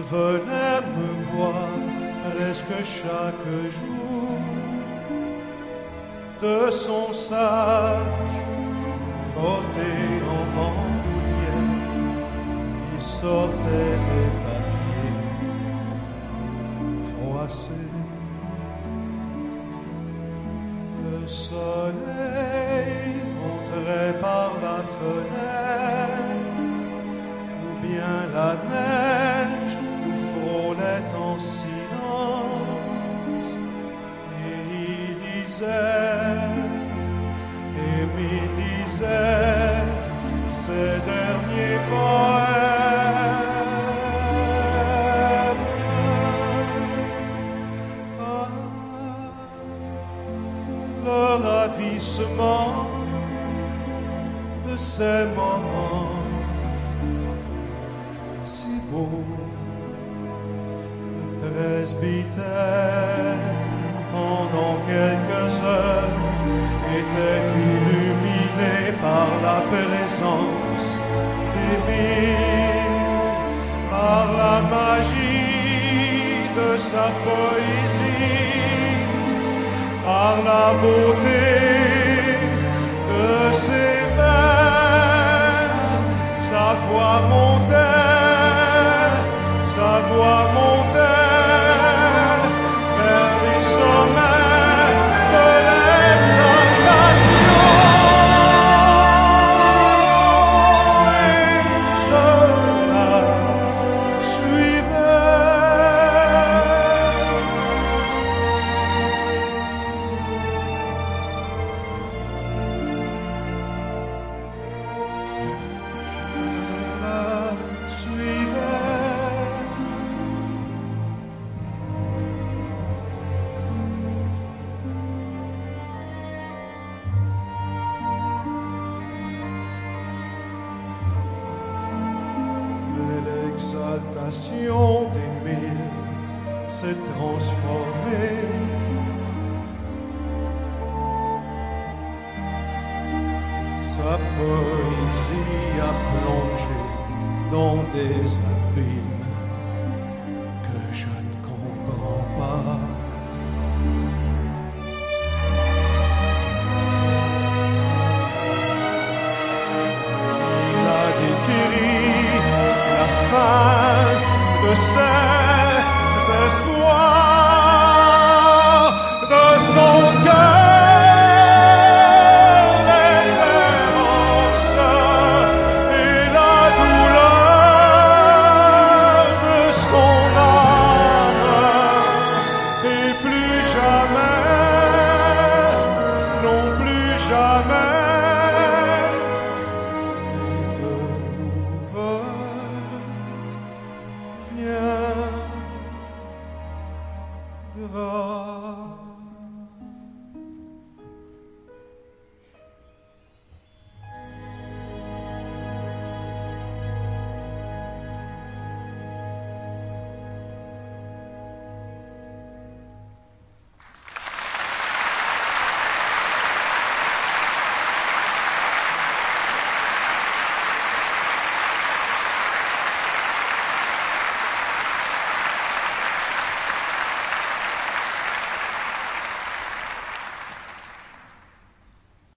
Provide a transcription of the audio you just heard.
venait me voir presque chaque jour. De son sac porté en bandoulière, il sortait des papiers froissés. Le soleil entrait par la fenêtre, ou bien la neige nous frôlait en silence, et il lisait ses derniers poèmes. Ah, le ravissement de ces moments si beaux. Le presbytère, pendant quelques heures, était illuminé par la présence d'Émile, par la magie de sa poésie, par la beauté de ses vers. Sa voix montait vers les sommets de l'exaltation, et je la suivais. L'exaltation d'Émile s'est transformée sa poésie a plongé dans des abîmes que je ne comprends pas. Il a décrit la fin de cette